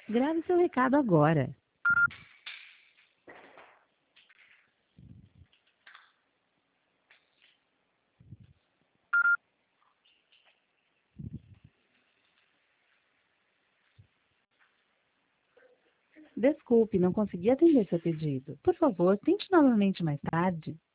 Grave seu recado agora. Desculpe, não consegui atender seu pedido. Por favor, tente novamente mais tarde.